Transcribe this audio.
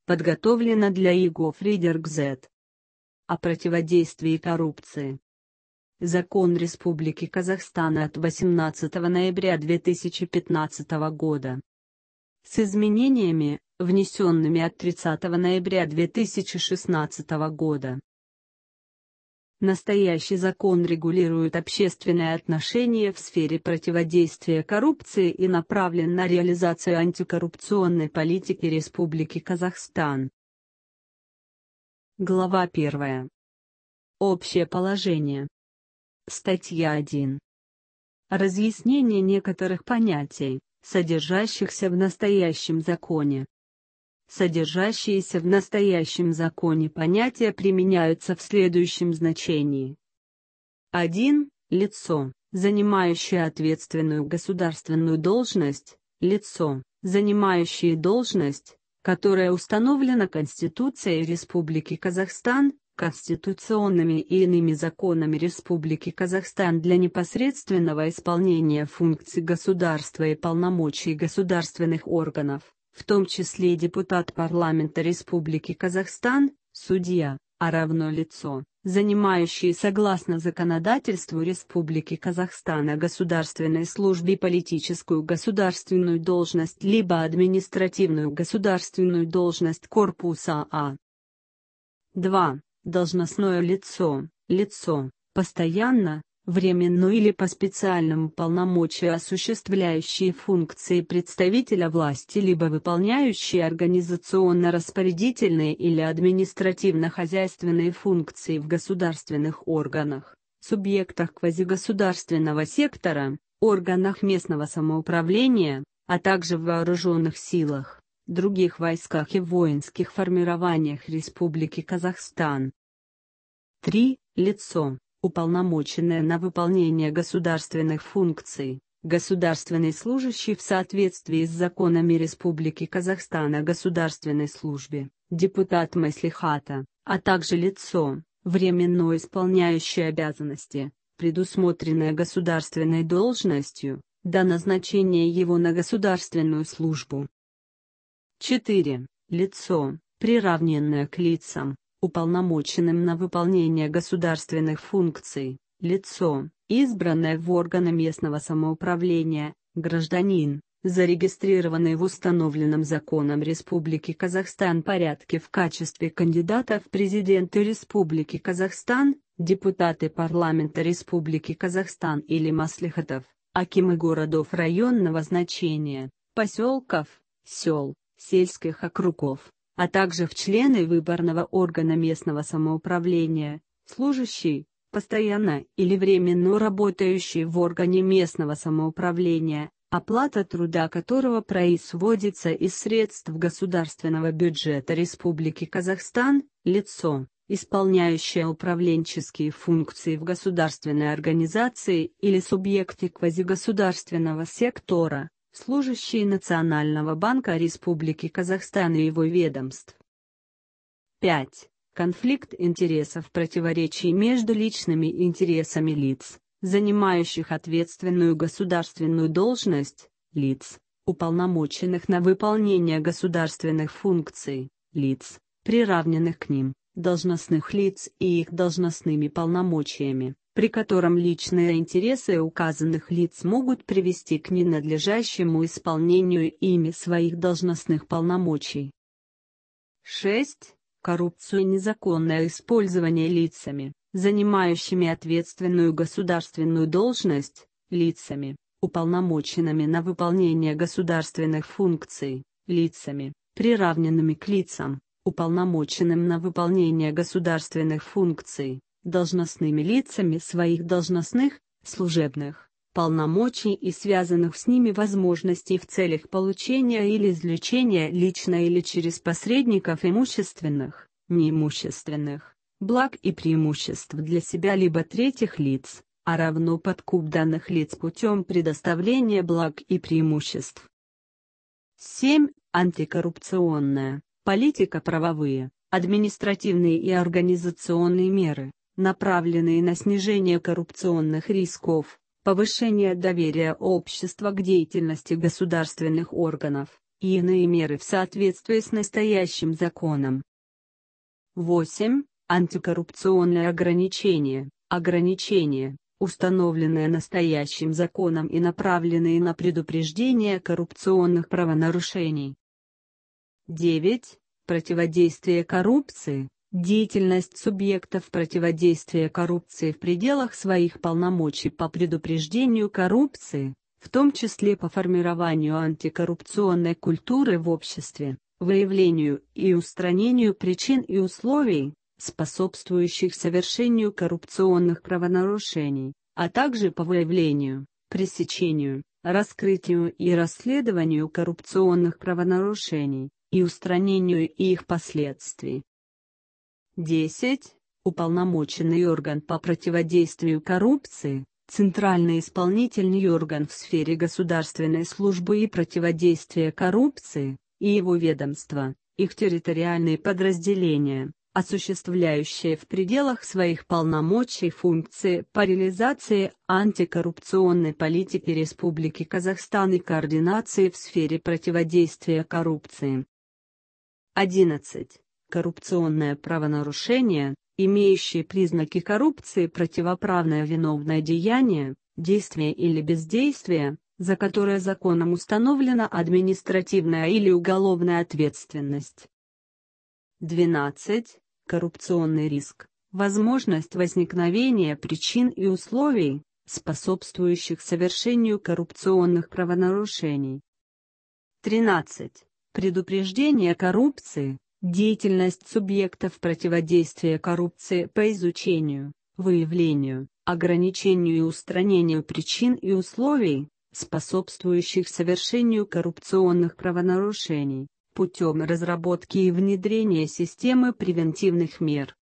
подготовлена для ИГО Фридерикс. О противодействии коррупции. Закон Республики Казахстан от 18 ноября 2015 года. С изменениями, внесенными от 30 ноября 2016 года. Настоящий закон регулирует общественные отношения в сфере противодействия коррупции и направлен на реализацию антикоррупционной политики Республики Казахстан. Глава 1. Общее положение. Статья 1. Разъяснение некоторых понятий, содержащихся в настоящем законе. Содержащиеся в настоящем законе понятия применяются в следующем значении. 1. Лицо, занимающее ответственную государственную должность, лицо, занимающее должность, которая установлена Конституцией Республики Казахстан, конституционными и иными законами Республики Казахстан для непосредственного исполнения функций государства и полномочий государственных органов, в том числе депутат парламента Республики Казахстан, судья, а равно лицо, занимающее согласно законодательству Республики Казахстан о государственной службе политическую государственную должность либо административную государственную должность корпуса А. 2. Должностное лицо, лицо, постоянно, временно или по специальному полномочию осуществляющие функции представителя власти либо выполняющие организационно-распорядительные или административно-хозяйственные функции в государственных органах, субъектах квазигосударственного сектора, органах местного самоуправления, а также в вооруженных силах, других войсках и воинских формированиях Республики Казахстан. 3. Лицо, уполномоченное на выполнение государственных функций, государственный служащий в соответствии с законами Республики Казахстан о государственной службе, депутат Маслихата, а также лицо, временно исполняющее обязанности, предусмотренные государственной должностью, до назначения его на государственную службу. 4. Лицо, приравненное к лицам, уполномоченным на выполнение государственных функций, лицо, избранное в органы местного самоуправления, гражданин, зарегистрированный в установленном законом Республики Казахстан порядке в качестве кандидата в президенты Республики Казахстан, депутаты парламента Республики Казахстан или маслихатов, акимы городов районного значения, поселков, сел, сельских округов, а также в члены выборного органа местного самоуправления, служащий, постоянно или временно работающий в органе местного самоуправления, оплата труда которого производится из средств государственного бюджета Республики Казахстан, лицо, исполняющее управленческие функции в государственной организации или субъекте квазигосударственного сектора, служащие Национального банка Республики Казахстан и его ведомств. 5. Конфликт интересов, противоречий между личными интересами лиц, занимающих ответственную государственную должность, лиц, уполномоченных на выполнение государственных функций, лиц, приравненных к ним, должностных лиц и их должностными полномочиями, при котором личные интересы указанных лиц могут привести к ненадлежащему исполнению ими своих должностных полномочий. 6. Коррупцию и незаконное использование лицами, занимающими ответственную государственную должность, лицами, уполномоченными на выполнение государственных функций, лицами, приравненными к лицам, уполномоченным на выполнение государственных функций, должностными лицами своих должностных, служебных, полномочий и связанных с ними возможностей в целях получения или извлечения лично или через посредников имущественных, неимущественных, благ и преимуществ для себя либо третьих лиц, а равно подкуп данных лиц путем предоставления благ и преимуществ. 7. Антикоррупционная политика, правовые, административные и организационные меры, направленные на снижение коррупционных рисков, повышение доверия общества к деятельности государственных органов, и иные меры в соответствии с настоящим законом. 8. Антикоррупционные ограничения. Ограничения, установленные настоящим законом и направленные на предупреждение коррупционных правонарушений. 9. Противодействие коррупции. Деятельность субъектов противодействия коррупции в пределах своих полномочий по предупреждению коррупции, в том числе по формированию антикоррупционной культуры в обществе, выявлению и устранению причин и условий, способствующих совершению коррупционных правонарушений, а также по выявлению, пресечению, раскрытию и расследованию коррупционных правонарушений и устранению их последствий. 10. Уполномоченный орган по противодействию коррупции, Центральный исполнительный орган в сфере государственной службы и противодействия коррупции, и его ведомства, их территориальные подразделения, осуществляющие в пределах своих полномочий функции по реализации антикоррупционной политики Республики Казахстан и координации в сфере противодействия коррупции. 11. Коррупционное правонарушение, имеющие признаки коррупции, противоправное виновное деяние, действие или бездействие, за которое законом установлена административная или уголовная ответственность. 12. Коррупционный риск, возможность возникновения причин и условий, способствующих совершению коррупционных правонарушений. 13. Предупреждение коррупции, деятельность субъектов противодействия коррупции по изучению, выявлению, ограничению и устранению причин и условий, способствующих совершению коррупционных правонарушений, путем разработки и внедрения системы превентивных мер,